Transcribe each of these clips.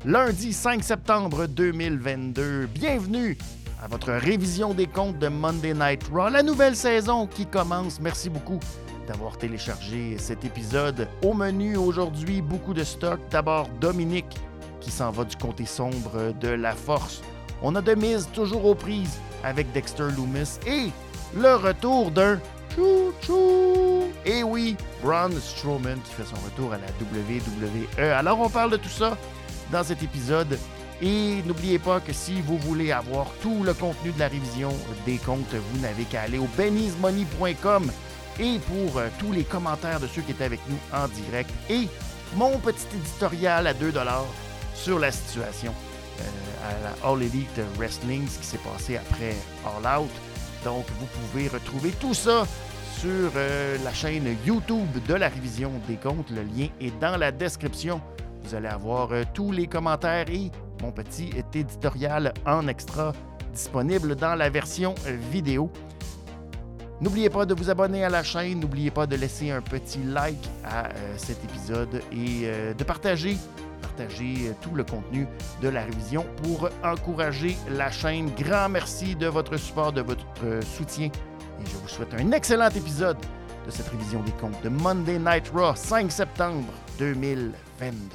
lundi 5 septembre 2022. Bienvenue à votre révision des comptes de Monday Night Raw, la nouvelle saison qui commence. Merci beaucoup d'avoir téléchargé cet épisode. Au menu aujourd'hui, beaucoup de stock. D'abord, Dominique qui s'en va du côté sombre de la force. On a The Miz toujours aux prises avec Dexter Lumis et le retour d'un chou-chou. Et oui, Braun Strowman qui fait son retour à la WWE. Alors, on parle de tout ça dans cet épisode. Et n'oubliez pas que si vous voulez avoir tout le contenu de la révision des comptes, vous n'avez qu'à aller au bennysmoney.com. Et pour tous les commentaires de ceux qui étaient avec nous en direct et mon petit éditorial à 2$ sur la situation à la All Elite Wrestling, ce qui s'est passé après All Out. Donc, vous pouvez retrouver tout ça sur la chaîne YouTube de la révision des comptes. Le lien est dans la description. Vous allez avoir tous les commentaires et mon petit éditorial en extra disponible dans la version vidéo. N'oubliez pas de vous abonner à la chaîne. N'oubliez pas de laisser un petit like à cet épisode et de partager tout le contenu de la révision pour encourager la chaîne. Grand merci de votre support, de votre soutien. Et je vous souhaite un excellent épisode de cette révision des comptes de Monday Night Raw, 5 septembre 2022.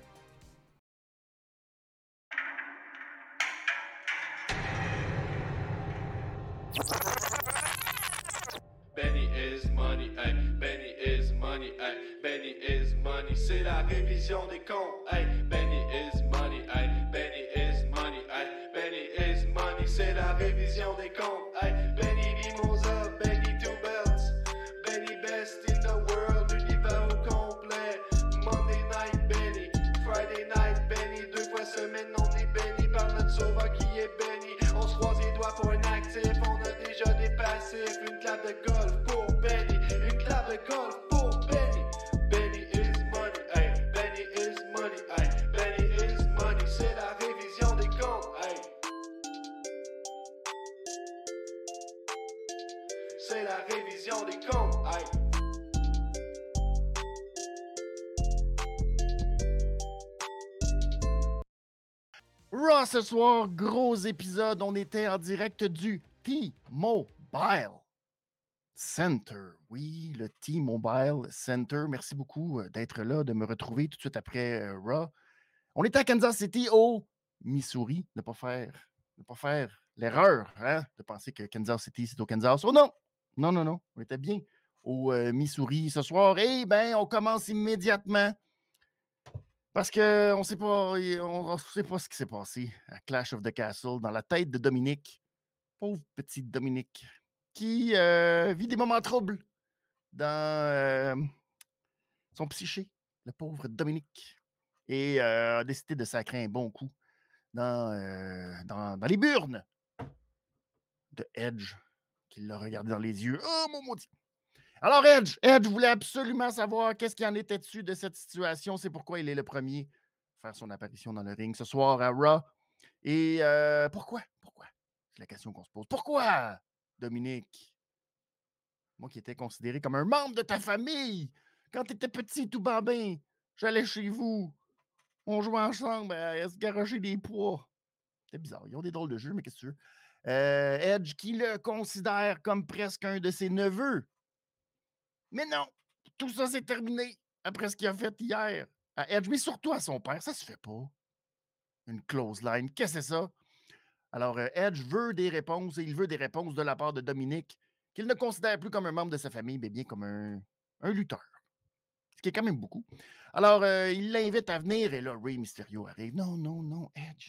Benny is money, ay, Benny is money, ay, Benny is money, c'est la révision des comptes, ay, Benny is money, ay, Benny is money, ay, Benny is money, c'est la révision des comptes, ay, Benny Mimosa, Benny Two Belts, Benny best in the world, l'univers au complet, Monday night Benny, Friday night Benny, 2 fois semaine on est Benny par notre sauveur qui est Benny, on se croise les doigts pour un actif, on a déjà des passifs, une clap de golf pour Benny, une clap de golf pour Benny. Benny is money, ay, Benny is money, ay, Benny is money, c'est la révision des comptes, ay. C'est la révision des comptes, ay. Raw ce soir, gros épisode. On était en direct du T-Mobile Center. Oui, le T-Mobile Center. Merci beaucoup d'être là, de me retrouver tout de suite après Raw. On était à Kansas City, au Missouri. Ne pas faire l'erreur de penser que Kansas City, c'est au Kansas. Oh non! Non. On était bien au Missouri ce soir. Eh bien, on commence immédiatement. Parce qu'on ne sait pas ce qui s'est passé à Clash of the Castle dans la tête de Dominique. Pauvre petit Dominique, qui vit des moments troubles dans son psyché, le pauvre Dominique, et a décidé de sacrer un bon coup dans les burnes de Edge, qui l'a regardé dans les yeux. Oh, mon maudit! Alors, Edge voulait absolument savoir qu'est-ce qu'il en était dessus de cette situation. C'est pourquoi il est le premier à faire son apparition dans le ring ce soir à Raw. Et pourquoi? C'est la question qu'on se pose. Pourquoi, Dominique? Moi qui étais considéré comme un membre de ta famille, quand tu étais petit, tout bambin, j'allais chez vous, on jouait ensemble à se garocher des poids. C'était bizarre. Ils ont des drôles de jeux, mais qu'est-ce que tu veux? Edge qui le considère comme presque un de ses neveux. Mais non, tout ça c'est terminé après ce qu'il a fait hier à Edge, mais surtout à son père. Ça se fait pas. Une close line. Qu'est-ce que c'est ça? Alors, Edge veut des réponses et il veut des réponses de la part de Dominique, qu'il ne considère plus comme un membre de sa famille, mais bien comme un lutteur. Ce qui est quand même beaucoup. Alors, il l'invite à venir et là, Rey Mysterio arrive. Non, Edge.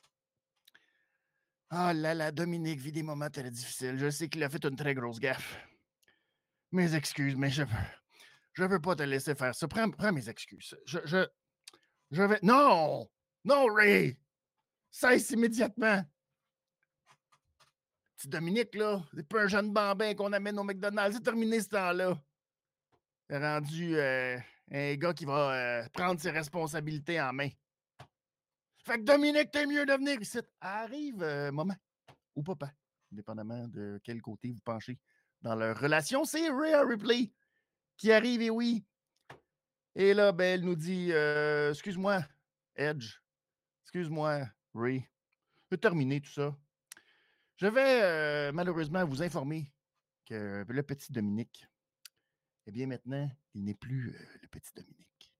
Ah là, Dominique vit des moments très difficiles. Je sais qu'il a fait une très grosse gaffe. Mes excuses, mais je veux pas te laisser faire ça. Prends mes excuses. Je vais... Non, Ray! Cesse immédiatement. Petit Dominique, là, c'est pas un jeune bambin qu'on amène au McDonald's. C'est terminé ce temps-là. C'est rendu un gars qui va prendre ses responsabilités en main. Fait que Dominique, t'es mieux de venir ici. Arrive, maman ou papa, dépendamment de quel côté vous penchez dans leur relation. C'est Rhea Ripley qui arrive, et oui. Et là, ben, elle nous dit, excuse-moi, Edge, excuse-moi, Ray. Je vais terminer tout ça. Je vais malheureusement vous informer que le petit Dominique, eh bien maintenant, il n'est plus le petit Dominique.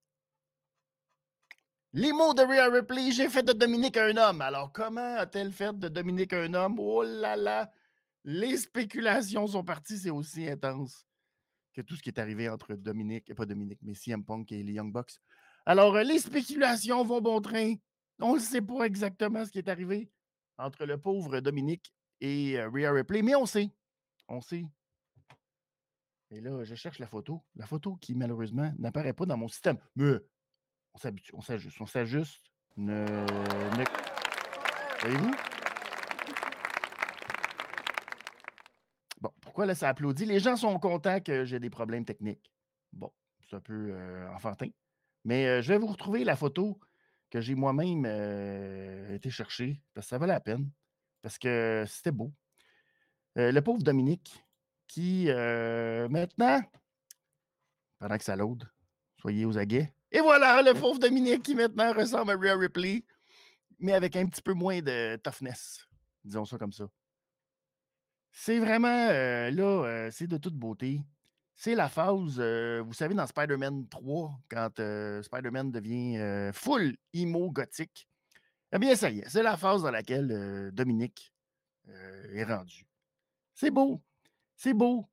Les mots de Rhea Ripley, j'ai fait de Dominique un homme. Alors, comment a-t-elle fait de Dominique un homme? Oh là là! Les spéculations sont parties, c'est aussi intense que tout ce qui est arrivé entre Dominique, et pas Dominique, mais CM Punk et les Young Bucks. Alors, les spéculations vont bon train. On ne sait pas exactement ce qui est arrivé entre le pauvre Dominique et Rhea Ripley, mais on sait. On sait. Et là, je cherche la photo. La photo qui, malheureusement, n'apparaît pas dans mon système. Mais on s'habitue, on s'ajuste. On s'ajuste. Voyez-vous? Bon, pourquoi là, ça applaudit? Les gens sont contents que j'ai des problèmes techniques. Bon, c'est un peu enfantin. Mais je vais vous retrouver la photo que j'ai moi-même été chercher, parce que ça valait la peine, parce que c'était beau. Le pauvre Dominique, qui maintenant, pendant que ça load, soyez aux aguets. Et voilà, le pauvre Dominique qui maintenant ressemble à Rhea Ripley, mais avec un petit peu moins de toughness. Disons ça comme ça. C'est vraiment, c'est de toute beauté. C'est la phase, vous savez, dans Spider-Man 3, quand Spider-Man devient full emo gothique. Eh bien, ça y est, c'est la phase dans laquelle Dominique est rendu. C'est beau. C'est beau.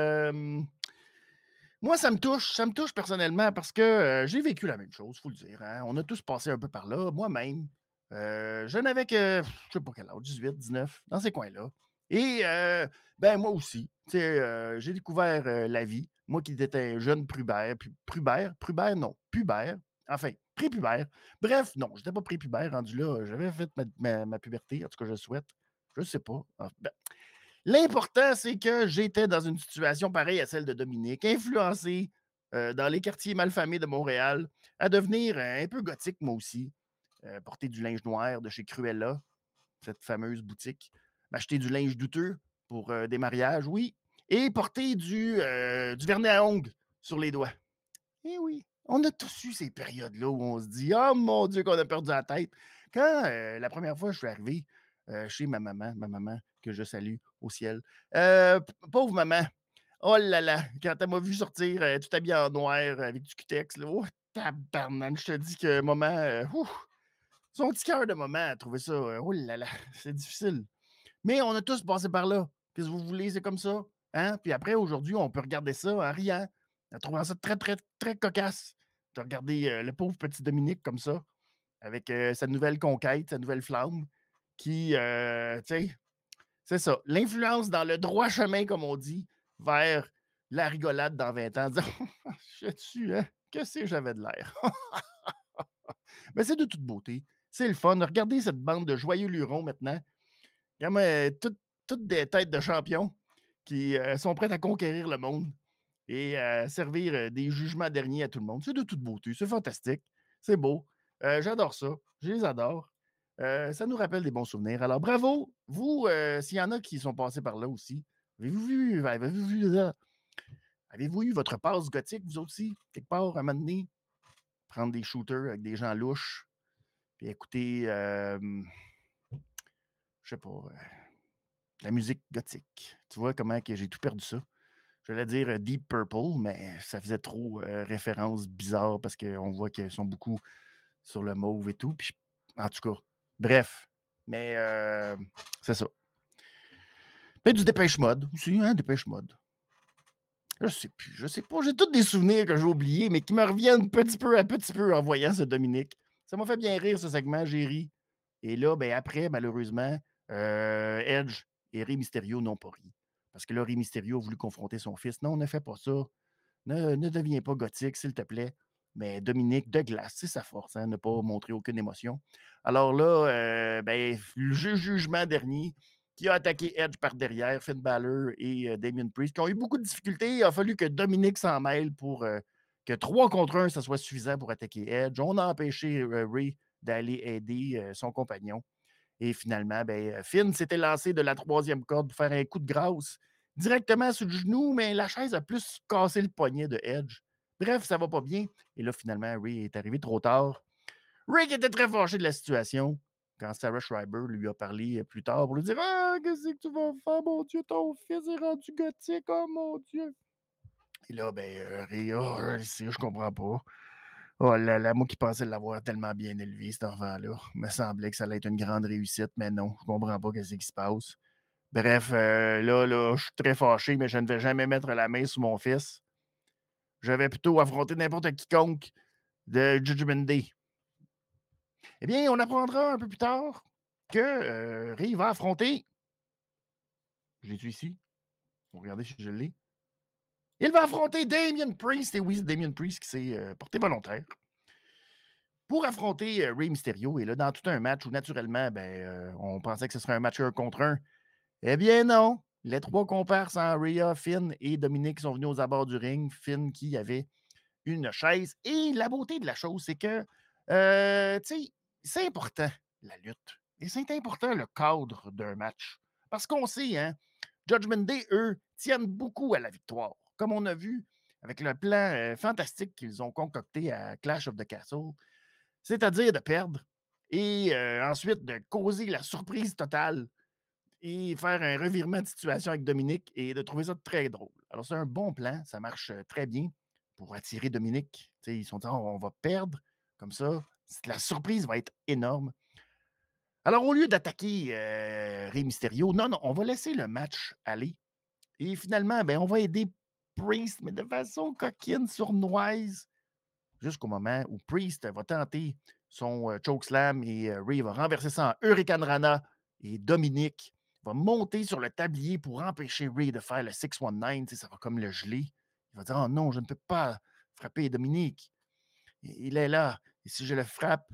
Moi, ça me touche personnellement parce que j'ai vécu la même chose, il faut le dire. Hein. On a tous passé un peu par là, moi-même. Je n'avais que, je ne sais pas quel âge, 18, 19, dans ces coins-là. Et ben moi aussi, j'ai découvert la vie. Moi qui étais un jeune pubère, non, pubère, enfin, prépubère. Bref, non, je n'étais pas prépubère, rendu là, j'avais fait ma puberté, en tout cas, je souhaite. Je ne sais pas. Ben, l'important, c'est que j'étais dans une situation pareille à celle de Dominique, influencé dans les quartiers malfamés de Montréal, à devenir un peu gothique, moi aussi. Porter du linge noir de chez Cruella, cette fameuse boutique. M'acheter du linge douteux pour des mariages, oui. Et porter du vernis à ongles sur les doigts. Eh oui, on a tous eu ces périodes-là où on se dit « Oh mon Dieu, qu'on a perdu la tête! » Quand la première fois je suis arrivé chez ma maman, que je salue au ciel, pauvre maman, oh là là, quand elle m'a vu sortir tout habillé en noir avec du cutex, là, oh tabarnak, je te dis que maman, son petit cœur de maman a trouvé ça, oh là là, c'est difficile. Mais on a tous passé par là. Qu'est-ce que vous voulez, c'est comme ça. Hein? Puis après, aujourd'hui, on peut regarder ça en riant, en trouvant ça très, très, très cocasse. De regarder le pauvre petit Dominique comme ça, avec sa nouvelle conquête, sa nouvelle flamme, qui, tu sais, c'est ça. L'influence dans le droit chemin, comme on dit, vers la rigolade dans 20 ans, en disant je suis, hein? Qu'est-ce que j'avais de l'air? Mais c'est de toute beauté. C'est le fun. Regardez cette bande de joyeux lurons maintenant. Comme toutes des têtes de champions qui sont prêtes à conquérir le monde et servir des jugements derniers à tout le monde. C'est de toute beauté. C'est fantastique. C'est beau. J'adore ça. Je les adore. Ça nous rappelle des bons souvenirs. Alors, bravo. Vous, s'il y en a qui sont passés par là aussi, avez-vous eu votre passe gothique, vous aussi, quelque part, à un moment donné? Prendre des shooters avec des gens louches, puis écouter, je sais pas, la musique gothique. Tu vois comment que j'ai tout perdu ça? J'allais dire Deep Purple, mais ça faisait trop référence bizarre parce qu'on voit qu'ils sont beaucoup sur le mauve et tout. Puis en tout cas, bref. Mais c'est ça. Peut-être du Dépêche Mode aussi, hein, Dépêche Mode. Je sais plus, je sais pas. J'ai tous des souvenirs que j'ai oubliés, mais qui me reviennent petit peu à petit peu en voyant ce Dominique. Ça m'a fait bien rire, ce segment, j'ai ri. Et là, ben après, malheureusement, Edge et Rey Mysterio n'ont pas ri. Parce que là, Rey Mysterio a voulu confronter son fils. Non, ne fais pas ça. Ne deviens pas gothique, s'il te plaît. Mais Dominique, de glace, c'est sa force, hein, ne pas montrer aucune émotion. Alors là, ben, le jugement dernier, qui a attaqué Edge par derrière, Finn Balor et Damien Priest, qui ont eu beaucoup de difficultés. Il a fallu que Dominique s'en mêle pour que 3 contre 1, ça soit suffisant pour attaquer Edge. On a empêché Rey d'aller aider son compagnon. Et finalement, ben, Finn s'était lancé de la 3e corde pour faire un coup de grâce directement sur le genou, mais la chaise a plus cassé le poignet de Edge. Bref, ça va pas bien. Et là, finalement, Rey est arrivé trop tard. Rick était très fâché de la situation quand Sarah Schreiber lui a parlé plus tard pour lui dire Ah, qu'est-ce que tu vas faire, mon Dieu, ton fils est rendu gothique, oh mon Dieu. Et là, Ray, je comprends pas. Oh là là, moi qui pensais l'avoir tellement bien élevé, cet enfant-là. Il me semblait que ça allait être une grande réussite, mais non, je comprends pas ce qui se passe. Bref, là, je suis très fâché, mais je ne vais jamais mettre la main sur mon fils. Je vais plutôt affronter n'importe quiconque de Judgment Day. Eh bien, on apprendra un peu plus tard que Ray va affronter. Je l'ai-tu ici? Regardez si je l'ai. Il va affronter Damien Priest. Et oui, c'est Damien Priest qui s'est porté volontaire pour affronter Rey Mysterio. Et là, dans tout un match où, naturellement, on pensait que ce serait un match 1 contre 1. Eh bien, non. Les trois comparses, Rhea, Finn et Dominique, sont venus aux abords du ring. Finn qui avait une chaise. Et la beauté de la chose, c'est que, tu sais, c'est important, la lutte. Et c'est important, le cadre d'un match. Parce qu'on sait, hein, Judgment Day, eux, tiennent beaucoup à la victoire. Comme on a vu avec le plan fantastique qu'ils ont concocté à Clash of the Castle, c'est-à-dire de perdre et ensuite de causer la surprise totale et faire un revirement de situation avec Dominique et de trouver ça très drôle. Alors, c'est un bon plan, ça marche très bien pour attirer Dominique. T'sais, ils sont dit, on va perdre comme ça, la surprise va être énorme. Alors, au lieu d'attaquer Rey Mysterio, non, on va laisser le match aller. Et finalement, on va aider Priest, mais de façon coquine, sournoise, jusqu'au moment où Priest va tenter son chokeslam et Rey va renverser ça en Hurricane Rana et Dominique va monter sur le tablier pour empêcher Rey de faire le 619. Ça va comme le geler. Il va dire Oh non, je ne peux pas frapper Dominique. Il est là. Et si je le frappe,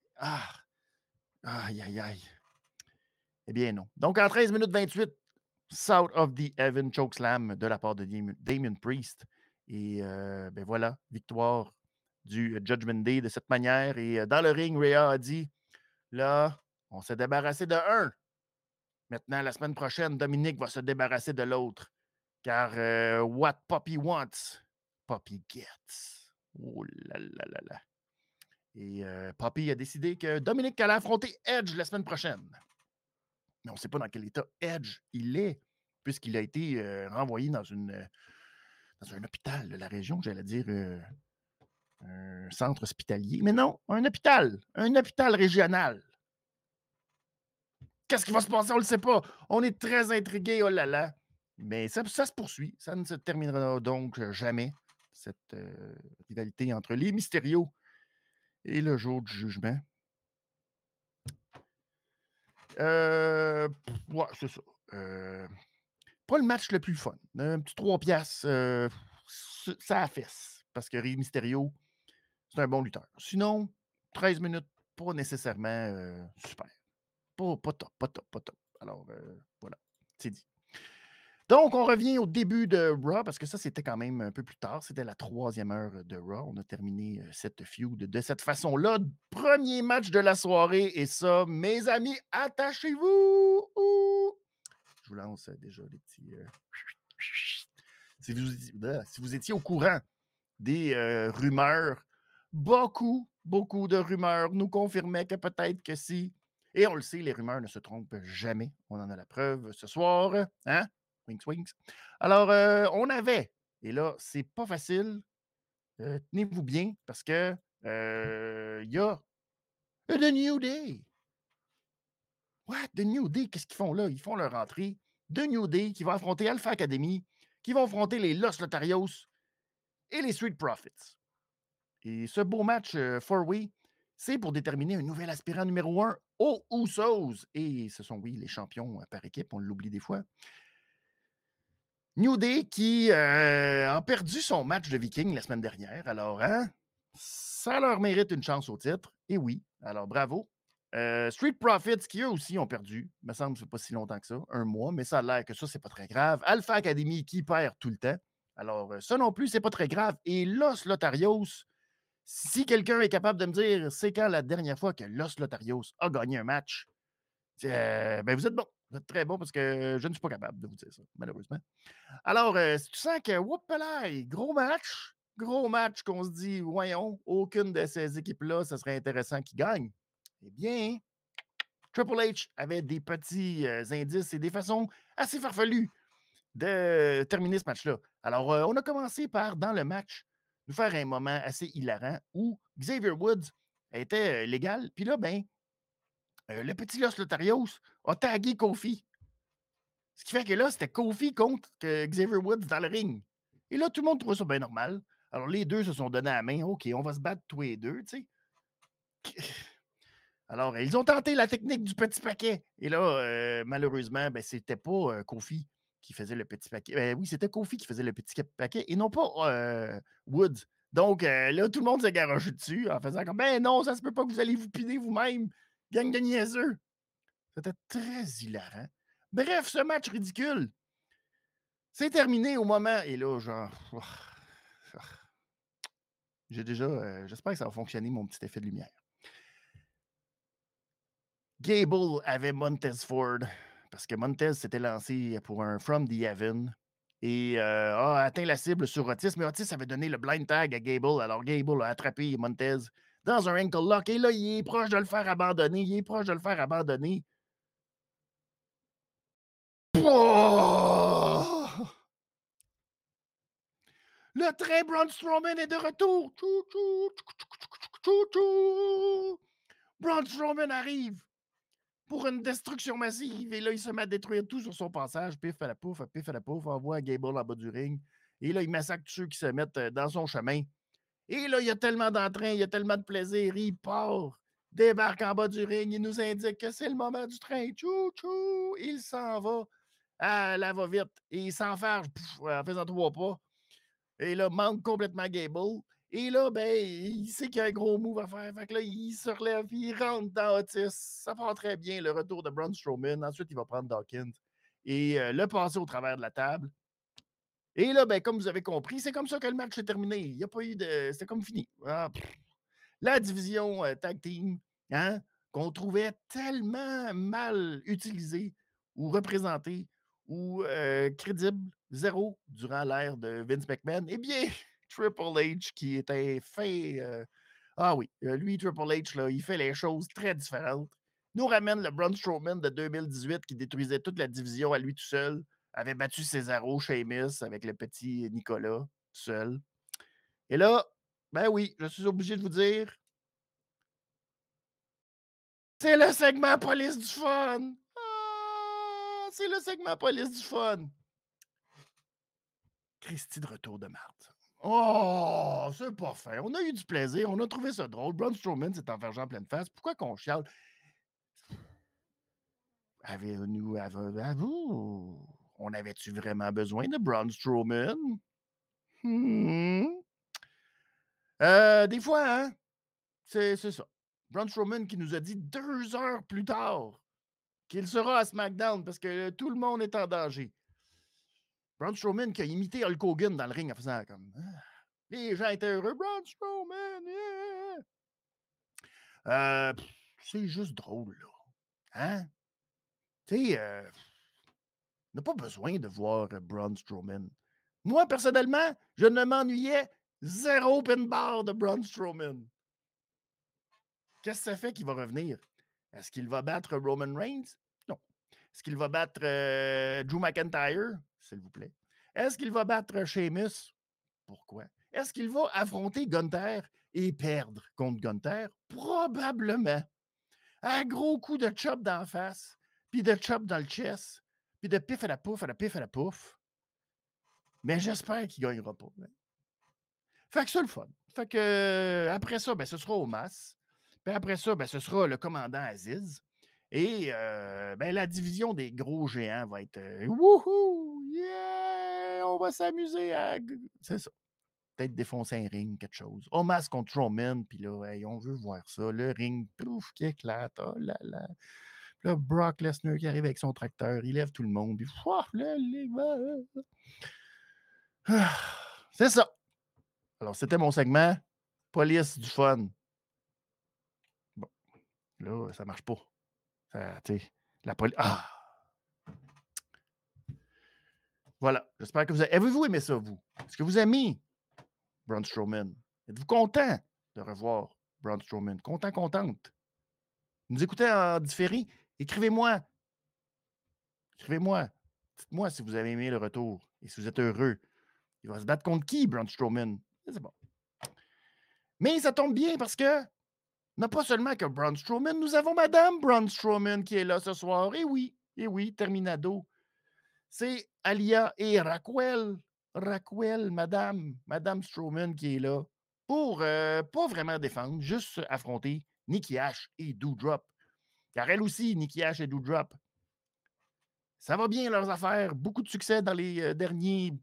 aïe, aïe, aïe. Eh bien, non. Donc, en 13 minutes 28, South of the Heaven chokeslam de la part de Damien Priest. Et voilà, victoire du Judgment Day de cette manière. Et dans le ring, Rhea a dit là, on s'est débarrassé de un. Maintenant, la semaine prochaine, Dominique va se débarrasser de l'autre. Car what Poppy wants, Poppy gets. Oh là là là là. Et Poppy a décidé que Dominique allait affronter Edge la semaine prochaine. Mais on ne sait pas dans quel état Edge il est, puisqu'il a été renvoyé dans un hôpital de la région, j'allais dire un centre hospitalier. Mais non, un hôpital régional. Qu'est-ce qui va se passer? On ne le sait pas. On est très intrigués, oh là là. Mais ça se poursuit. Ça ne se terminera donc jamais, cette rivalité entre les Mysterio et le jour du jugement. Ouais, c'est ça. Pas le match le plus fun. Un petit 3 piastres, ça fesse. Parce que Rey Mysterio, c'est un bon lutteur. Sinon, 13 minutes, pas nécessairement super. Pas top, pas top, pas top. Alors, voilà, c'est dit. Donc, on revient au début de Raw, parce que ça, c'était quand même un peu plus tard. C'était la 3e heure de Raw. On a terminé cette feud de cette façon-là. Premier match de la soirée. Et ça, mes amis, attachez-vous! Je vous lance déjà les petits... Si vous étiez au courant des rumeurs, beaucoup de rumeurs nous confirmaient que peut-être que si... Et on le sait, les rumeurs ne se trompent jamais. On en a la preuve ce soir. Hein? Winks, winks. Alors, on avait, et là, c'est pas facile. Tenez-vous bien, parce que il y a The New Day. What? The New Day, qu'est-ce qu'ils font là? Ils font leur entrée. The New Day qui va affronter Alpha Academy, qui vont affronter les Los Lotarios et les Street Profits. Et ce beau match four-way, c'est pour déterminer un nouvel aspirant numéro 1 aux Usos. Et ce sont, oui, les champions par équipe, on l'oublie des fois. New Day qui a perdu son match de Viking la semaine dernière. Alors, hein, ça leur mérite une chance au titre. Et oui, alors bravo. Street Profits qui eux aussi ont perdu. Il me semble que ce n'est pas si longtemps que ça, 1 mois, mais ça a l'air que ça, c'est pas très grave. Alpha Academy qui perd tout le temps. Alors, ça non plus, c'est pas très grave. Et Los Lotarios, si quelqu'un est capable de me dire c'est quand la dernière fois que Los Lotarios a gagné un match, vous êtes bon. Vous êtes très bon parce que je ne suis pas capable de vous dire ça, malheureusement. Alors, si tu sens que, whoop gros match, Gros match qu'on se dit, voyons, aucune de ces équipes-là, ce serait intéressant qu'ils gagnent. Eh bien, Triple H avait des petits indices et des façons assez farfelues de terminer ce match-là. Alors, on a commencé par, dans le match, nous faire un moment assez hilarant où Xavier Woods était légal. Puis là, ben, le petit Los Lotarios a tagué Kofi. Ce qui fait que là, c'était Kofi contre Xavier Woods dans le ring. Et là, tout le monde trouvait ça bien normal. Alors, les deux se sont donné la main. OK, on va se battre tous les deux, tu sais. Alors, ils ont tenté la technique du petit paquet. Et là, malheureusement, ben, c'était pas Kofi qui faisait le petit paquet. Oui, c'était Kofi qui faisait le petit paquet et non pas Woods. Donc, là, tout le monde s'est garoché dessus en faisant comme ben non, ça se peut pas que vous allez vous piner vous-même. Gang de niaiseux. C'était très hilarant. Bref, ce match ridicule, c'est terminé au moment. Et là, genre. J'ai déjà. J'espère que ça va fonctionner, mon petit effet de lumière. Gable avait Montez Ford parce que Montez s'était lancé pour un From the Heaven et a atteint la cible sur Otis, mais Otis avait donné le blind tag à Gable. Alors Gable a attrapé Montez dans un ankle lock et là, il est proche de le faire abandonner. Oh! Le train Braun Strowman est de retour. Braun Strowman arrive pour une destruction massive. Et là, il se met à détruire tout sur son passage. Pif à la pouf, envoie Gable en bas du ring. Et là, il massacre tous ceux qui se mettent dans son chemin. Et là, il y a tellement d'entrain, il y a tellement de plaisir. Il part, débarque en bas du ring. Il nous indique que c'est le moment du train. Tchou, tchou. Il s'en va à la va-vite. Et il s'enfarge en faisant 3 pas. Et là, manque complètement Gable. Et là, ben, il sait qu'il y a un gros move à faire. Fait que là, il se relève, puis il rentre dans Otis. Ça part très bien, le retour de Braun Strowman. Ensuite, il va prendre Dawkins et le passer au travers de la table. Et là, ben, comme vous avez compris, c'est comme ça que le match est terminé. Il n'y a pas eu de. C'était comme fini. La division tag team, hein, qu'on trouvait tellement mal utilisée ou représentée ou crédible, zéro, durant l'ère de Vince McMahon, eh bien, Triple H, qui était fait. Ah oui, lui, Triple H, là, il fait les choses très différentes. Nous ramène le Braun Strowman de 2018 qui détruisait toute la division à lui tout seul, avait battu Cesaro, Sheamus avec le petit Nicolas tout seul. Et là, ben oui, je suis obligé de vous dire, c'est le segment police du fun. Ah, c'est le segment police du fun. Christy de retour de Marthe. Oh, c'est pas fin. On a eu du plaisir. On a trouvé ça drôle. Braun Strowman s'est enfergé en pleine face. Pourquoi qu'on chiale? Avez-vous? On avait-tu vraiment besoin de Braun Strowman? Des fois, hein? C'est ça. Braun Strowman qui nous a dit 2 heures plus tard qu'il sera à SmackDown parce que tout le monde est en danger. Braun Strowman qui a imité Hulk Hogan dans le ring en faisant comme les gens étaient heureux. Braun Strowman, yeah! C'est juste drôle, là. Hein? Tu sais, on n'a pas besoin de voir Braun Strowman. Moi, personnellement, je ne m'ennuyais zéro pin-bar de Braun Strowman. Qu'est-ce que ça fait qu'il va revenir? Est-ce qu'il va battre Roman Reigns? Non. Est-ce qu'il va battre Drew McIntyre? S'il vous plaît. Est-ce qu'il va battre Sheamus? Pourquoi? Est-ce qu'il va affronter Gunther et perdre contre Gunther? Probablement. Un gros coup de chop d'en face, puis de chop dans le chest, puis de pif à la pouf, à la pif à la pouf. Mais j'espère qu'il ne gagnera pas. Hein. Fait que c'est le fun. Fait que après ça, ben, ce sera au Mas. Puis après ça, ben, ce sera le commandant Aziz. Et ben, la division des gros géants va être wouhou! Yeah! On va s'amuser à. C'est ça. Peut-être défoncer un ring, quelque chose. Omas contre Strowman, puis là, hey, on veut voir ça. Le ring, pouf, qui éclate. Oh là là. Puis là, Brock Lesnar qui arrive avec son tracteur, il lève tout le monde, puis c'est ça. Alors, c'était mon segment. Police du fun. Bon, là, ça marche pas. Tu sais, la police. Ah! Voilà. J'espère que vous avez. Avez-vous aimé ça, vous? Est-ce que vous aimez Braun Strowman? Êtes-vous content de revoir Braun Strowman? Content, contente? Vous nous écoutez en différé? Écrivez-moi. Écrivez-moi. Dites-moi si vous avez aimé le retour et si vous êtes heureux. Il va se battre contre qui, Braun Strowman? C'est bon. Mais ça tombe bien parce que n'a pas seulement que Braun Strowman, nous avons Madame Braun Strowman qui est là ce soir. Et oui, Terminado. C'est Alia et Raquel. Raquel, Madame Strowman qui est là pour pas vraiment défendre, juste affronter Nikki Ash et Doudrop. Car elle aussi, Nikki Ash et Doudrop, ça va bien leurs affaires. Beaucoup de succès dans les derniers.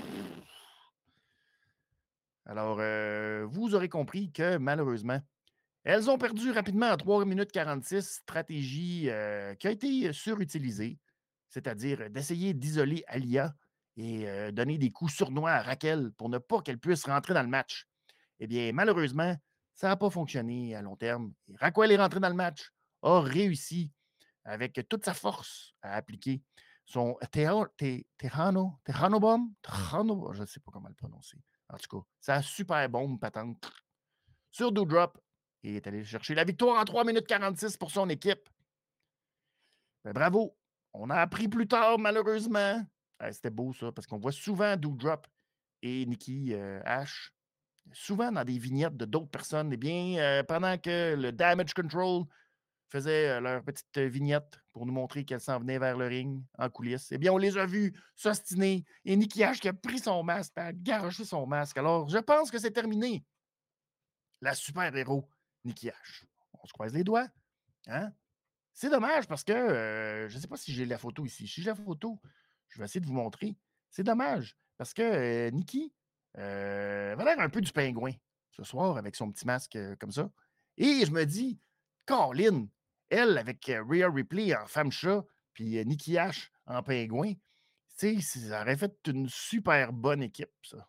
Alors, vous aurez compris que malheureusement, elles ont perdu rapidement à 3 minutes 46, stratégie qui a été surutilisée, c'est-à-dire d'essayer d'isoler Alia et donner des coups sournois à Raquel pour ne pas qu'elle puisse rentrer dans le match. Eh bien, malheureusement, ça n'a pas fonctionné à long terme. Et Raquel est rentrée dans le match, a réussi avec toute sa force à appliquer son Tejano Bomb, je ne sais pas comment le prononcer. En tout cas, sa super bombe patente sur Doudrop et est allé chercher la victoire en 3 minutes 46 pour son équipe. Ben, bravo. On a appris plus tard, malheureusement. C'était beau, ça, parce qu'on voit souvent Doudrop et Nikki Ash, souvent dans des vignettes de d'autres personnes. Eh bien, pendant que le Damage Control faisait leur petite vignette pour nous montrer qu'elle s'en venait vers le ring en coulisses, eh bien, on les a vus s'ostiner. Et Nikki Ash qui a pris son masque, a garoché son masque. Alors, je pense que c'est terminé. La super-héros Nikki Ash. On se croise les doigts. Hein? C'est dommage parce que je ne sais pas si j'ai la photo ici. Si j'ai la photo, je vais essayer de vous montrer. C'est dommage parce que Nikki avait l'air un peu du pingouin ce soir avec son petit masque comme ça. Et je me dis, Colin, elle avec Rhea Ripley en femme chat, puis Nikki Ash en pingouin, tu sais, ça aurait fait une super bonne équipe, ça.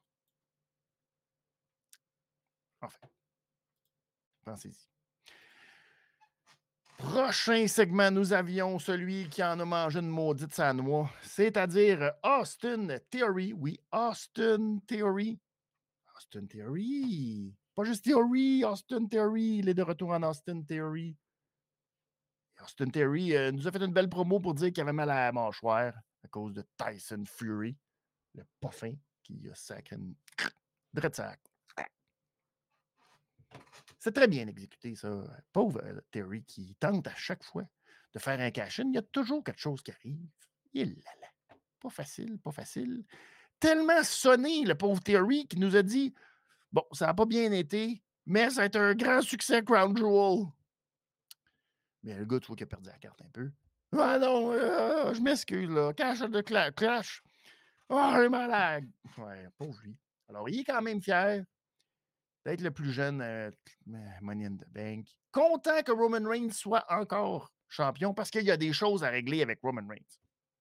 Enfin, pensez-y. Prochain segment, nous avions celui qui en a mangé une maudite sa noix, c'est-à-dire Austin Theory. Oui, Austin Theory. Austin Theory. Pas juste Theory, Austin Theory. Il est de retour en Austin Theory. Austin Theory nous a fait une belle promo pour dire qu'il avait mal à la mâchoire à cause de Tyson Fury, le pas fin qui a sacré une dreadsac. C'est très bien exécuté, ça. Pauvre Theory qui tente à chaque fois de faire un cash-in. Il y a toujours quelque chose qui arrive. Il là là. Pas facile, pas facile. Tellement sonné, le pauvre Theory, qui nous a dit bon, ça n'a pas bien été, mais ça a été un grand succès, Crown Jewel. Mais le gars, tu vois qu'il a perdu la carte un peu. Ah non, je m'excuse, là. Cash de clash. Oh, j'ai malade. Ouais, pauvre lui. Alors, il est quand même fier d'être le plus jeune Money in the Bank. Content que Roman Reigns soit encore champion parce qu'il y a des choses à régler avec Roman Reigns.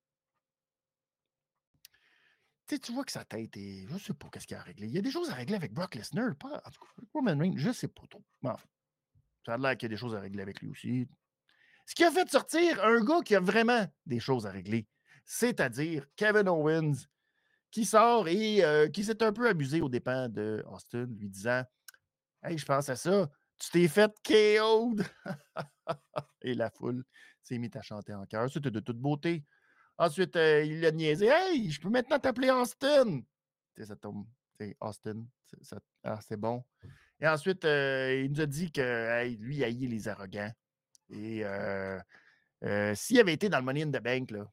Tu vois que sa tête est. Je ne sais pas qu'est-ce qu'il y a à régler. Il y a des choses à régler avec Brock Lesnar. Pas, en tout cas, Roman Reigns, je ne sais pas trop. Mais enfin, ça a l'air qu'il y a des choses à régler avec lui aussi. Ce qui a fait sortir un gars qui a vraiment des choses à régler, c'est-à-dire Kevin Owens, qui sort et qui s'est un peu amusé aux dépens de Austin, lui disant hey, je pense à ça, tu t'es fait KO'd. Et la foule s'est mise à chanter en chœur. C'était de toute beauté. Ensuite, il a niaisé hey, je peux maintenant t'appeler Austin. Tu sais, ça tombe. C'est Austin. C'est bon. Et ensuite, il nous a dit que hey, lui, il haït les arrogants. Et s'il avait été dans le Money in the Bank, là,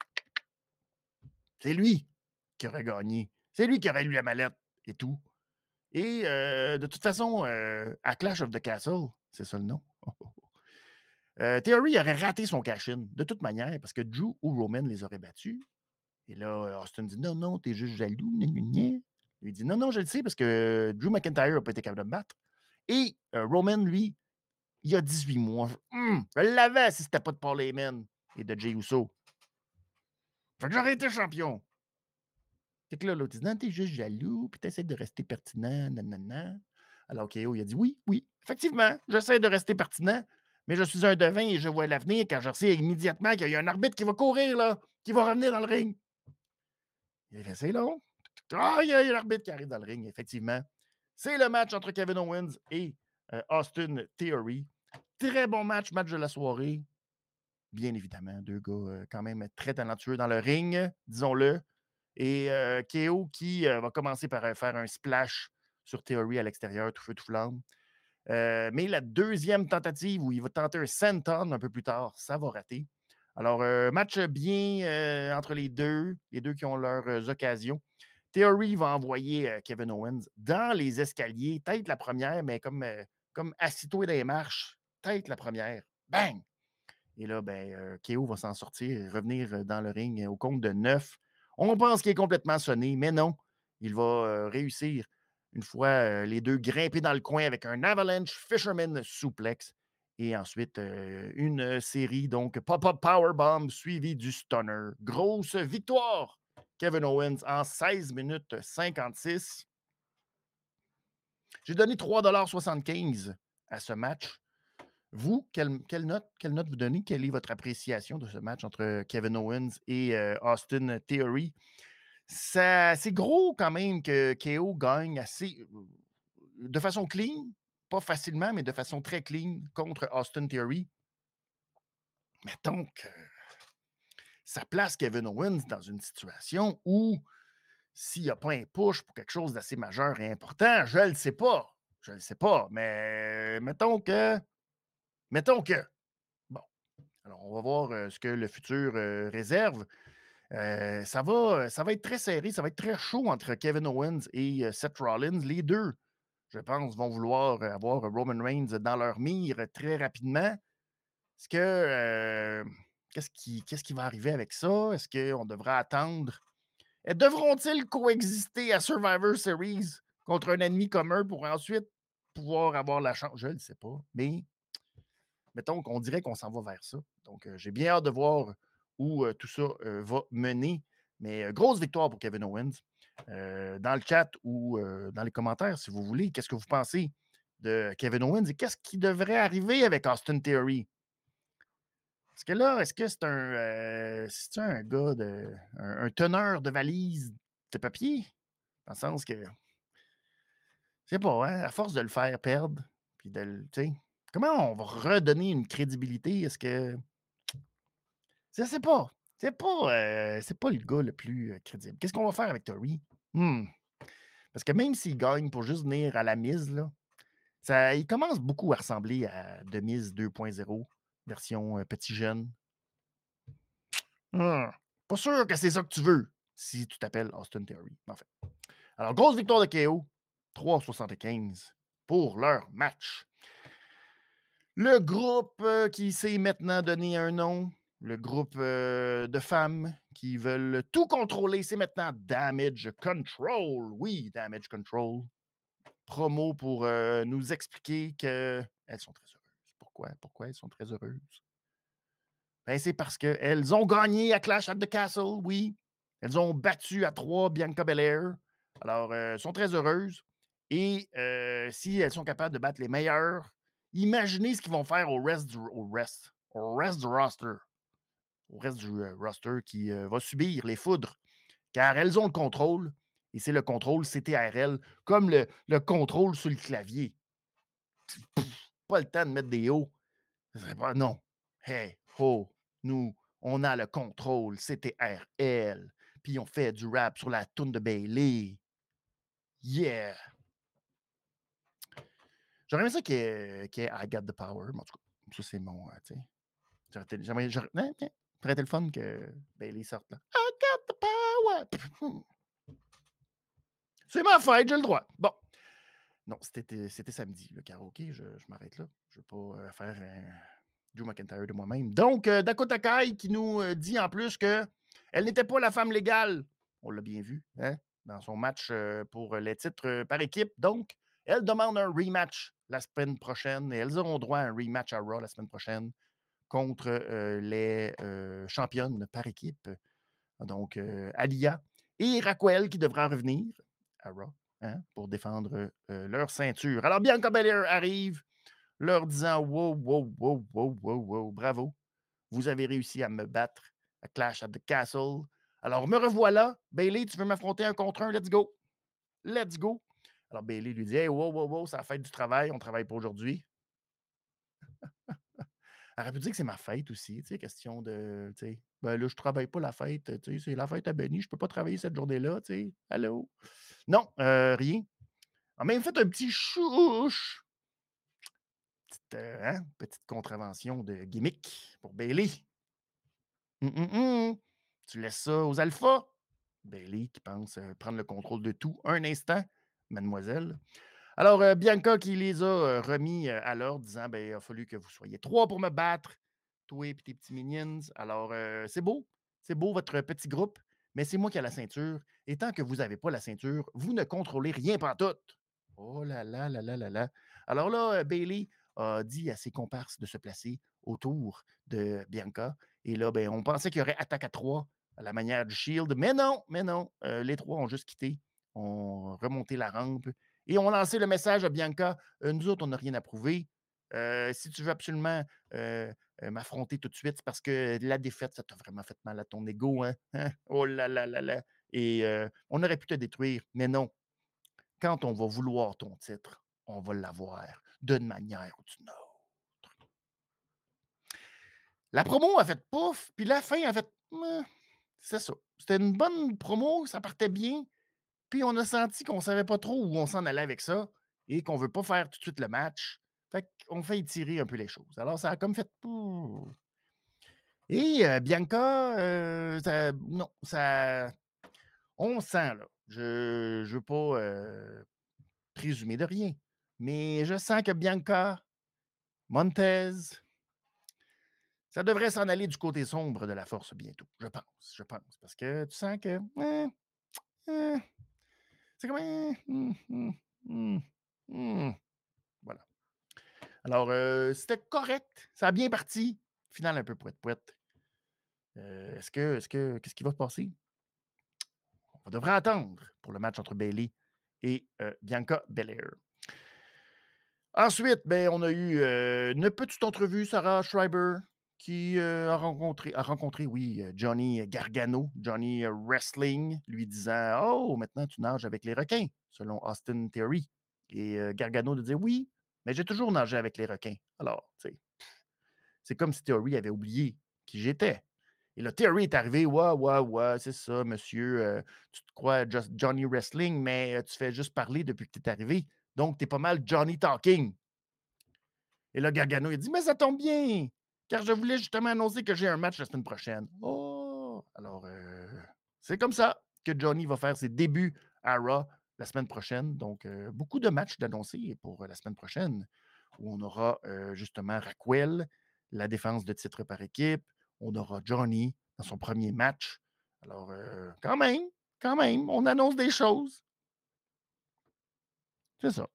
c'est lui qui aurait gagné. C'est lui qui aurait eu la mallette et tout. Et de toute façon, à Clash of the Castle, c'est ça le nom. Theory aurait raté son cash-in de toute manière parce que Drew ou Roman les aurait battus. Et là, Austin dit non, non, t'es juste jaloux. Il dit non, non, je le sais parce que Drew McIntyre n'a pas été capable de me battre. Et Roman, lui, il y a 18 mois. Je l'avais si c'était pas de Paul Heyman et de Jey Uso. Fait que j'aurais été champion. Fait que là, l'autre dit non, t'es juste jaloux, puis t'essaies de rester pertinent, nanana. Alors KO, il a dit oui, oui, effectivement, j'essaie de rester pertinent, mais je suis un devin et je vois l'avenir car je sais immédiatement qu'il y a un arbitre qui va courir, là, qui va revenir dans le ring. Il a fait c'est long. Ah, il y a l'arbitre qui arrive dans le ring, effectivement. C'est le match entre Kevin Owens et Austin Theory. Très bon match de la soirée. Bien évidemment, deux gars quand même très talentueux dans le ring, disons-le. Et KO qui va commencer par faire un splash sur Theory à l'extérieur, tout feu, tout flamme. Mais la deuxième tentative où il va tenter un senton un peu plus tard, ça va rater. Alors, match bien entre les deux qui ont leurs occasions. Theory va envoyer Kevin Owens dans les escaliers, tête la première, mais comme assis-toi dans les marches, tête la première. Bang! Et là, KO va s'en sortir et revenir dans le ring au compte de 9. On pense qu'il est complètement sonné, mais non. Il va réussir, une fois les deux grimpés dans le coin avec un Avalanche Fisherman Suplex. Et ensuite, une série, donc Pop-Up Powerbomb suivie du Stunner. Grosse victoire! Kevin Owens en 16 minutes 56. J'ai donné 3,75 $ à ce match. Vous, quelle note vous donnez? Quelle est votre appréciation de ce match entre Kevin Owens et Austin Theory? C'est gros quand même que KO gagne de façon clean, pas facilement, mais de façon très clean contre Austin Theory. Mais donc, ça place Kevin Owens dans une situation où s'il n'y a pas un push pour quelque chose d'assez majeur et important, je ne le sais pas. Je ne le sais pas, mais mettons que. Bon, alors on va voir ce que le futur réserve. Ça va être très serré, ça va être très chaud entre Kevin Owens et Seth Rollins. Les deux, je pense, vont vouloir avoir Roman Reigns dans leur mire très rapidement. Est-ce que qu'est-ce qui va arriver avec ça? Est-ce qu'on devra attendre? Devront-ils coexister à Survivor Series contre un ennemi commun pour ensuite pouvoir avoir la chance? Je ne le sais pas, mais mettons qu'on dirait qu'on s'en va vers ça. Donc, j'ai bien hâte de voir où tout ça va mener. Mais grosse victoire pour Kevin Owens. Dans le chat ou dans les commentaires, si vous voulez, qu'est-ce que vous pensez de Kevin Owens et qu'est-ce qui devrait arriver avec Austin Theory? Parce que là, est-ce que c'est un gars, un teneur de valise de papier? Dans le sens que, je sais pas, hein, à force de le faire perdre, puis tu sais, comment on va redonner une crédibilité? Est-ce que. Je sais pas. C'est pas le gars le plus crédible. Qu'est-ce qu'on va faire avec Tori? Parce que même s'il gagne pour juste venir à la mise, là, il commence beaucoup à ressembler à The Miz 2.0, version petit jeune. Pas sûr que c'est ça que tu veux si tu t'appelles Austin Theory. En fait. Alors, grosse victoire de KO, 3,75 pour leur match. Le groupe qui s'est maintenant donné un nom, le groupe de femmes qui veulent tout contrôler, c'est maintenant Damage Control. Oui, Damage Control. Promo pour nous expliquer qu'elles sont très heureuses. Pourquoi elles sont très heureuses? Ben, c'est parce qu'elles ont gagné à Clash at the Castle, oui. Elles ont battu à 3 Bianca Belair. Alors, elles sont très heureuses. Et si elles sont capables de battre les meilleures, imaginez ce qu'ils vont faire au reste du roster. Au reste du roster qui va subir les foudres. Car elles ont le contrôle. Et c'est le contrôle CTRL, comme le contrôle sur le clavier. Pas le temps de mettre des hauts. Non. Hey, ho, nous, on a le contrôle CTRL. Puis on fait du rap sur la toune de Bailey. Yeah! J'aurais aimé ça qu'il y ait I Got the Power. Mais en tout cas, ça, c'est mon. Tu sais. J'aurais été le fun que Bailey sorte là. I got the power! C'est ma fête, j'ai le droit. Bon. Non, c'était samedi, le karaoké. Je m'arrête là. Je ne veux pas faire un Drew McIntyre de moi-même. Donc, Dakota Kai qui nous dit en plus qu'elle n'était pas la femme légale. On l'a bien vu, hein, dans son match pour les titres par équipe. Donc, elle demande un rematch la semaine prochaine et elles auront droit à un rematch à Raw la semaine prochaine contre les championnes par équipe. Donc, Aliyah et Raquel qui devra revenir à Raw pour défendre leur ceinture. Alors, Bianca Belair arrive leur disant wow, wow, wow, wow, wow, wow, bravo, vous avez réussi à me battre à Clash at the Castle. Alors, me revoilà. Bailey, tu veux m'affronter un contre un? Let's go. Let's go. Alors Bailey lui dit: Hey, wow, wow, wow, c'est la fête du travail, on ne travaille pas aujourd'hui. Elle aurait pu dire que c'est ma fête aussi, tu sais, question de, tu sais, ben là, je travaille pas la fête, tu sais, c'est la fête à Benny, je peux pas travailler cette journée-là, tu sais, allô? Non, rien. Elle a même fait un petit chouche, petite contravention de gimmick pour Bailey. Tu laisses ça aux alphas. Bailey qui pense prendre le contrôle de tout un instant, mademoiselle. Alors, Bianca qui les a remis à l'ordre, disant ben, il a fallu que vous soyez 3 pour me battre, toi et tes petits minions. Alors, c'est beau votre petit groupe, mais c'est moi qui ai la ceinture. Et tant que vous n'avez pas la ceinture, vous ne contrôlez rien pantoute. Oh là là là là là là. Alors là, Bailey a dit à ses comparses de se placer autour de Bianca. Et là, ben, on pensait qu'il y aurait attaque à 3 à la manière du Shield, mais non, mais non. Les 3 ont juste quitté, ont remonté la rampe et ont lancé le message à Bianca. Nous autres, on n'a rien à prouver. Si tu veux absolument m'affronter tout de suite, c'est parce que la défaite, ça t'a vraiment fait mal à ton ego. Hein? Hein? Oh là là là là. Et on aurait pu te détruire, mais non. Quand on va vouloir ton titre, on va l'avoir d'une manière ou d'une autre. La promo a fait pouf, puis la fin a fait. C'est ça. C'était une bonne promo, ça partait bien. Puis on a senti qu'on ne savait pas trop où on s'en allait avec ça et qu'on ne veut pas faire tout de suite le match. Fait qu'on fait étirer un peu les choses. Alors, ça a comme fait. Et Bianca, non, ça. On sent, là. Je ne veux pas présumer de rien. Mais je sens que Bianca, Montez, ça devrait s'en aller du côté sombre de la force bientôt. Je pense. Parce que tu sens que. C'est comme. Voilà. Alors, c'était correct. Ça a bien parti. Final un peu poète-poète. Qu'est-ce qui va se passer? On devrait attendre pour le match entre Bailey et Bianca Belair. Ensuite, ben, on a eu une petite entrevue, Sarah Schreiber, qui a rencontré, oui, Johnny Gargano, Johnny Wrestling, lui disant « Oh, maintenant tu nages avec les requins », selon Austin Theory. Et Gargano lui dit « Oui, mais j'ai toujours nagé avec les requins. » Alors, tu sais, c'est comme si Theory avait oublié qui j'étais. Et là, Theory est arrivé, ouais, c'est ça, monsieur, tu te crois Johnny Wrestling, mais tu fais juste parler depuis que tu es arrivé. Donc, tu es pas mal Johnny Talking. Et là, Gargano, il dit, mais ça tombe bien, car je voulais justement annoncer que j'ai un match la semaine prochaine. Oh! Alors, c'est comme ça que Johnny va faire ses débuts à Raw la semaine prochaine. Donc, beaucoup de matchs d'annoncer pour la semaine prochaine, où on aura justement Raquel, la défense de titre par équipe. On aura Johnny dans son premier match. Alors, quand même, on annonce des choses. C'est ça.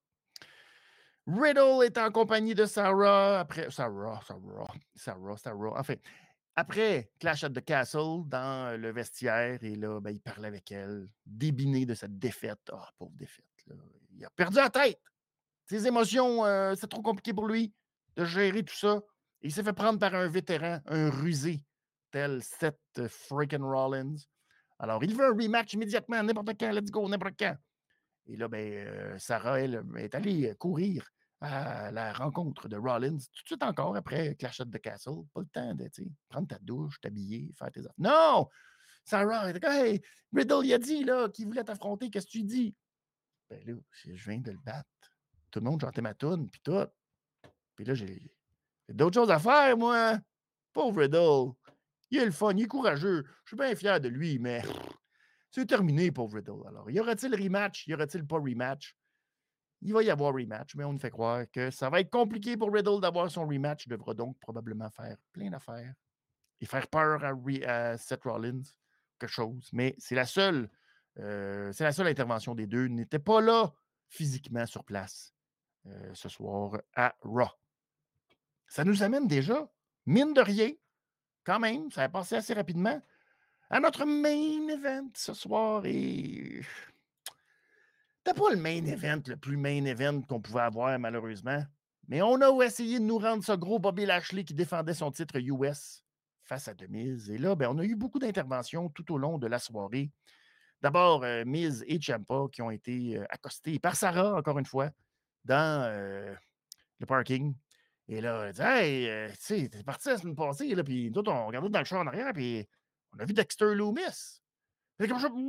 Riddle est en compagnie de Sarah après. Sarah. Enfin, après Clash at the Castle dans le vestiaire, et là, ben, il parlait avec elle, débiné de cette défaite. Ah, oh, pauvre défaite. Là. Il a perdu la tête. Ses émotions, c'est trop compliqué pour lui de gérer tout ça. Il s'est fait prendre par un vétéran, un rusé, tel Seth freaking Rollins. Alors, il veut un rematch immédiatement, n'importe quand, let's go, n'importe quand. Et là, ben, Sarah, elle, est allée courir à la rencontre de Rollins tout de suite encore après Clash at the Castle. Pas le temps de prendre ta douche, t'habiller, faire tes affaires. Non! Sarah, elle était comme, hey, Riddle, il a dit qu'il voulait t'affronter, qu'est-ce que tu dis? Ben là, je viens de le battre. Tout le monde chantait ma toune, puis tout. Puis là, j'ai d'autres choses à faire, moi. Pauvre Riddle. Il est le fun, il est courageux. Je suis bien fier de lui, mais c'est terminé, pauvre Riddle. Alors, y aura-t-il rematch? Y aura-t-il pas rematch? Il va y avoir rematch, mais on nous fait croire que ça va être compliqué pour Riddle d'avoir son rematch. Il devra donc probablement faire plein d'affaires et faire peur à Seth Rollins, quelque chose. Mais c'est la seule intervention des deux. Il n'était pas là physiquement sur place ce soir à Raw. Ça nous amène déjà, mine de rien, quand même, ça a passé assez rapidement, à notre main event ce soir. Et c'était pas le main event, le plus main event qu'on pouvait avoir, malheureusement. Mais on a essayé de nous rendre ce gros Bobby Lashley qui défendait son titre US face à Demise. Et là, ben, on a eu beaucoup d'interventions tout au long de la soirée. D'abord, Miz et Ciampa qui ont été accostés par Sarah, encore une fois, dans le parking. Et là, elle dit: Hey, tu sais, t'es parti la semaine passée, là, puis nous autres, on regardait dans le char en arrière, puis on a vu Dexter Loomis. Fait comme ça,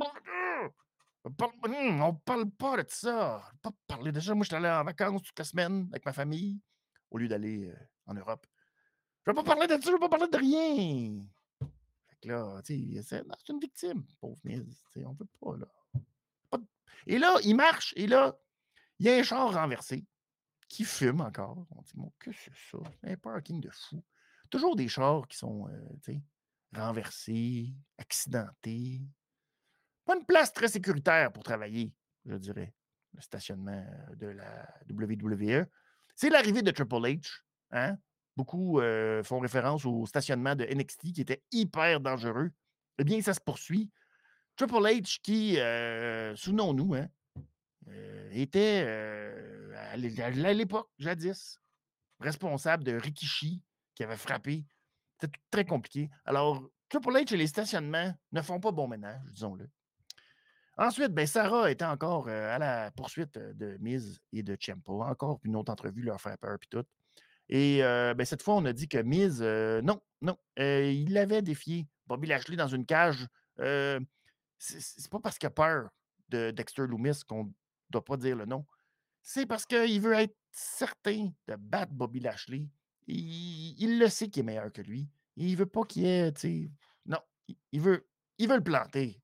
on parle pas de ça. Pas parler de ça. Moi, j'étais allé en vacances toute la semaine avec ma famille, au lieu d'aller en Europe. Je veux pas parler de ça, je veux pas parler de rien. Fait que là, tu sais, c'est non, c'est une victime, pauvre Miz. Tu sais, on veut pas, là. Pas de- Et là, il marche, et là, il y a un char renversé qui fume encore. On dit, mon, que c'est ça? C'est un parking de fou. Toujours des chars qui sont, tu sais, renversés, accidentés. Pas une place très sécuritaire pour travailler, je dirais, le stationnement de la WWE. C'est l'arrivée de Triple H. Hein? Beaucoup font référence au stationnement de NXT qui était hyper dangereux. Eh bien, ça se poursuit. Triple H qui, souvenons-nous, hein, était à l'époque, jadis, responsable de Rikishi qui avait frappé. C'était très compliqué. Alors, Triple H et les stationnements ne font pas bon ménage, disons-le. Ensuite, ben, Sarah était encore à la poursuite de Miz et de Ciampa. Encore une autre entrevue, leur faire peur puis tout. Et ben, cette fois, on a dit que Miz, non, non, il avait défié Bobby Lashley dans une cage. Euh, c'est pas parce qu'il a peur de Dexter Loomis qu'on ne doit pas dire le nom. C'est parce qu'il veut être certain de battre Bobby Lashley. Il le sait qu'il est meilleur que lui. Il veut pas qu'il y ait, tu sais, non, il veut le planter.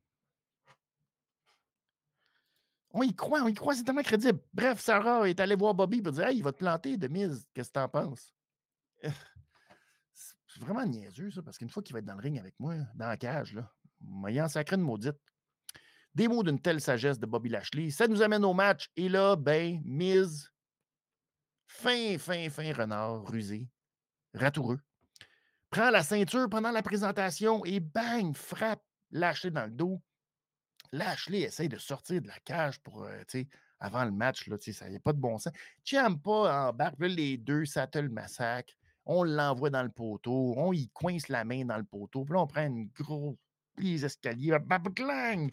On y croit, c'est tellement crédible. Bref, Sarah est allée voir Bobby pour dire: Hey, il va te planter de mise. Qu'est-ce que t'en penses? C'est vraiment niaiseux, ça, parce qu'une fois qu'il va être dans le ring avec moi, dans la cage, là, moyen sacré de maudite. Des mots d'une telle sagesse de Bobby Lashley. Ça nous amène au match. Et là, ben, Miz, fin renard, rusé, ratoureux, prend la ceinture pendant la présentation et bang, frappe Lashley dans le dos. Lashley essaye de sortir de la cage pour, tu sais, avant le match, là, tu sais, ça n'y a pas de bon sens. Ciampa embarque, là, les deux, ça te le massacre. On l'envoie dans le poteau, on y coince la main dans le poteau, puis là, on prend une grosse les escaliers, clang!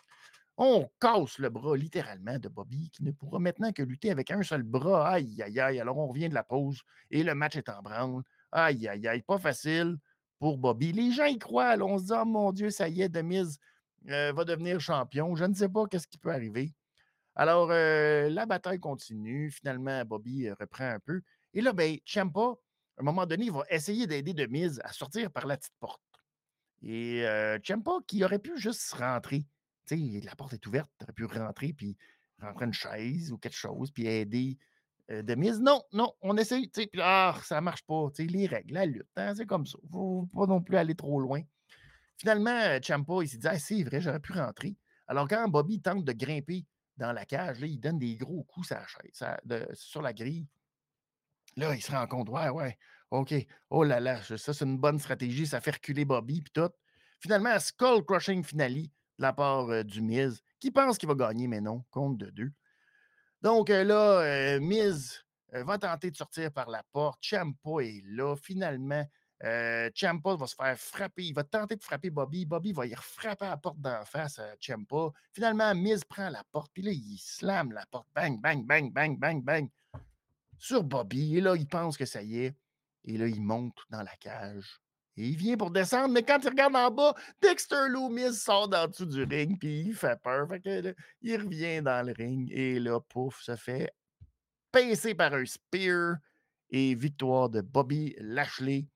On casse le bras littéralement de Bobby, qui ne pourra maintenant que lutter avec un seul bras. Aïe, aïe, aïe. Alors, on revient de la pause et le match est en branle. Aïe, aïe, aïe. Pas facile pour Bobby. Les gens y croient. Là, on se dit, oh mon Dieu, ça y est, Demise va devenir champion. Je ne sais pas qu'est-ce qui peut arriver. Alors, la bataille continue. Finalement, Bobby reprend un peu. Et là, ben, Ciampa, à un moment donné, il va essayer d'aider Demise à sortir par la petite porte. Et Ciampa, qui aurait pu juste rentrer. Tu sais, la porte est ouverte, tu aurais pu rentrer, puis rentrer une chaise ou quelque chose, puis aider de mise. Non, non, on essaye, tu sais, puis ça marche pas. Tu sais, les règles, la lutte, hein, c'est comme ça. Faut pas non plus aller trop loin. Finalement, Ciampa, il s'est dit, ah, c'est vrai, j'aurais pu rentrer. Alors, quand Bobby tente de grimper dans la cage, là, il donne des gros coups sur la chaise, sur la grille. Là, il se rend compte, ouais, ouais, OK. Oh là là, ça, c'est une bonne stratégie. Ça fait reculer Bobby, puis tout. Finalement, Skull Crushing Finale de la part du Miz, qui pense qu'il va gagner, mais non, compte de deux. Donc là, Miz va tenter de sortir par la porte. Ciampa est là. Finalement, Ciampa va se faire frapper. Il va tenter de frapper Bobby. Bobby va y frapper à la porte d'en face à Ciampa. Finalement, Miz prend la porte. Puis là, il slame la porte. Bang, bang, bang, bang, bang, bang sur Bobby. Et là, il pense que ça y est. Et là, il monte dans la cage. Et il vient pour descendre, mais quand il regarde en bas, Dexter Loomis sort d'en dessous du ring, puis il fait peur. Fait que là, il revient dans le ring. Et là, pouf, se fait pincer par un spear. Et victoire de Bobby Lashley.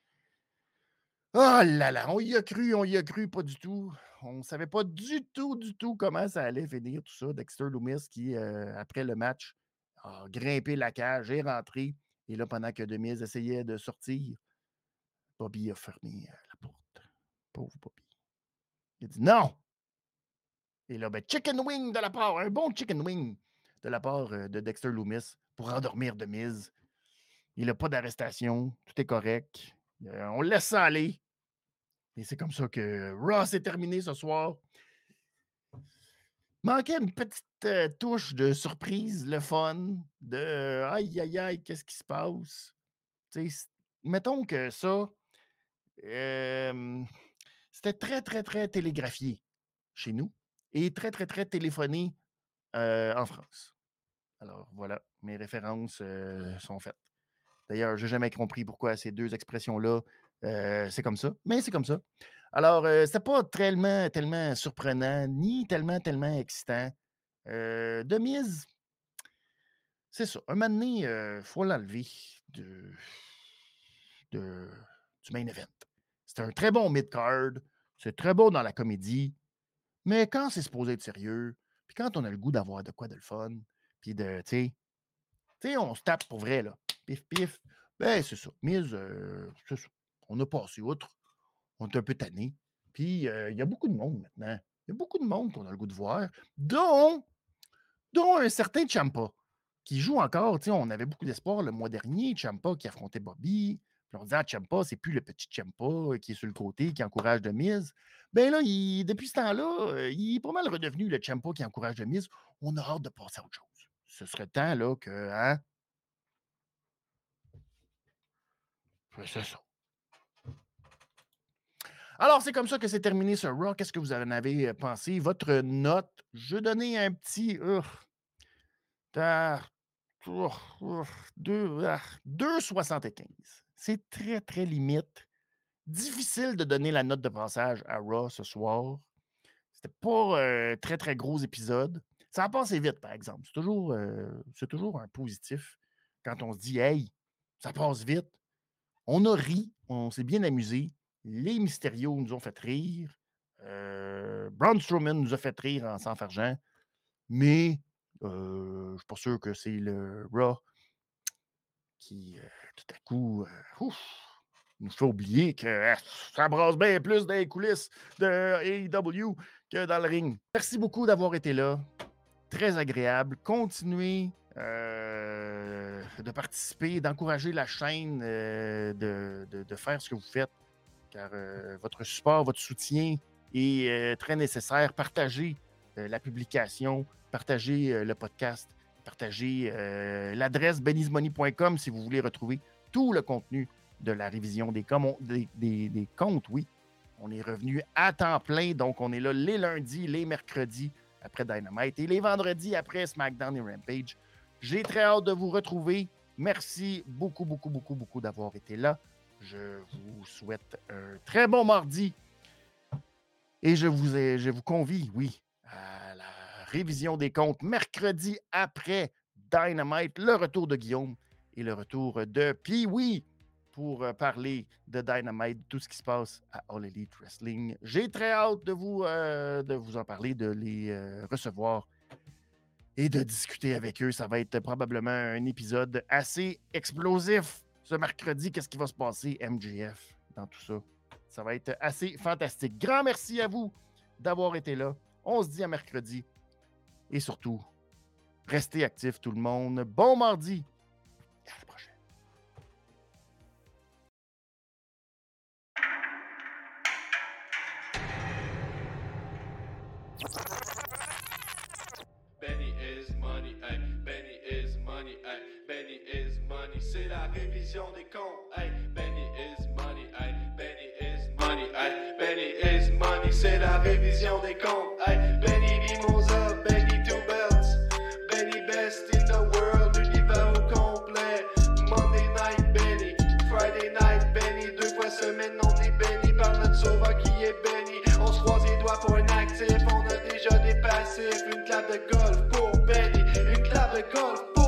Oh là là, on y a cru, pas du tout. On ne savait pas du tout comment ça allait finir tout ça. Dexter Loomis qui, après le match, a grimpé la cage, est rentré. Et là, pendant que Demise essayait de sortir, Bobby a fermé la porte. Pauvre Bobby. Il a dit non! Et là, ben, chicken wing de la part, un bon chicken wing de la part de Dexter Loomis pour endormir Demise. Il n'a pas d'arrestation, tout est correct. On le laisse aller. Et c'est comme ça que Ross est terminé ce soir. Manquait une petite touche de surprise, le fun, de aïe, aïe, aïe, qu'est-ce qui se passe? Tu sais, mettons que ça, c'était très, très, très télégraphié. chez nous et très, très, très téléphoné en France. Alors voilà, mes références sont faites. D'ailleurs, je n'ai jamais compris pourquoi ces deux expressions-là, c'est comme ça, mais c'est comme ça. Alors, c'était pas tellement surprenant, ni tellement excitant. De mise, c'est ça. Un moment donné, il faut l'enlever du main event. C'est un très bon mid-card, c'est très beau dans la comédie, mais quand c'est supposé être sérieux, puis quand on a le goût d'avoir de quoi de le fun, puis de, tu sais, on se tape pour vrai, là. Pif, pif. Ben, c'est ça. Miz, c'est ça. On a passé outre. On est un peu tanné. Puis, il y a beaucoup de monde maintenant. Il y a beaucoup de monde qu'on a le goût de voir, dont un certain Ciampa, qui joue encore. Tu sais, on avait beaucoup d'espoir le mois dernier. Ciampa qui affrontait Bobby. Puis on disait, ah, Ciampa, c'est plus le petit Ciampa qui est sur le côté, qui encourage de Miz. Ben là, depuis ce temps-là, il est pas mal redevenu le Ciampa qui encourage de Miz. On a hâte de passer à autre chose. Ce serait temps, là, que, hein? C'est ça. Alors, c'est comme ça que c'est terminé ce Raw. Qu'est-ce que vous en avez pensé? Votre note, je donnais un petit 2,75. C'est très, très limite. Difficile de donner la note de passage à Raw ce soir. C'était pas un très, très gros épisode. Ça a passé vite, par exemple. C'est toujours un positif quand on se dit « Hey, ça passe vite ». On a ri, on s'est bien amusé. Les Mysterio nous ont fait rire. Braun Strowman nous a fait rire en s'enfargeant. Mais je ne suis pas sûr que c'est le Raw qui, tout à coup, nous fait oublier que ça brasse bien plus dans les coulisses de AEW que dans le ring. Merci beaucoup d'avoir été là. Très agréable. Continuez de participer, d'encourager la chaîne, de faire ce que vous faites, car votre support, votre soutien est très nécessaire. Partagez la publication, partagez le podcast, partagez l'adresse benizmoney.com si vous voulez retrouver tout le contenu de la révision des comptes. Oui, on est revenu à temps plein, donc on est là les lundis, les mercredis après Dynamite et les vendredis après SmackDown et Rampage. J'ai très hâte de vous retrouver. Merci beaucoup, beaucoup, beaucoup, beaucoup d'avoir été là. Je vous souhaite un très bon mardi et je vous convie, oui, à la révision des comptes mercredi après Dynamite, le retour de Guillaume et le retour de Pee-Wee pour parler de Dynamite, tout ce qui se passe à All Elite Wrestling. J'ai très hâte de vous en parler, de les recevoir et de discuter avec eux. Ça va être probablement un épisode assez explosif. Ce mercredi, qu'est-ce qui va se passer, MJF, dans tout ça? Ça va être assez fantastique. Grand merci à vous d'avoir été là. On se dit à mercredi. Et surtout, restez actifs tout le monde. Bon mardi. Et à la prochaine. Benny is money, ay. Benny is money, ay. Benny is money, c'est la révision des comptes, ay. Benny is money, ay. Benny is money, ay. Benny is money, c'est la révision des comptes, ay. Benny Mimosa, Benny Two Belts, Benny best in the world, l'univers au complet. Monday night Benny, Friday night Benny, 2 fois semaine on est béni par notre sauveur qui est Benny. On se croise les doigts pour un actif, on a déjà des passifs. Une clap de golf pour Benny, une clap de golf pour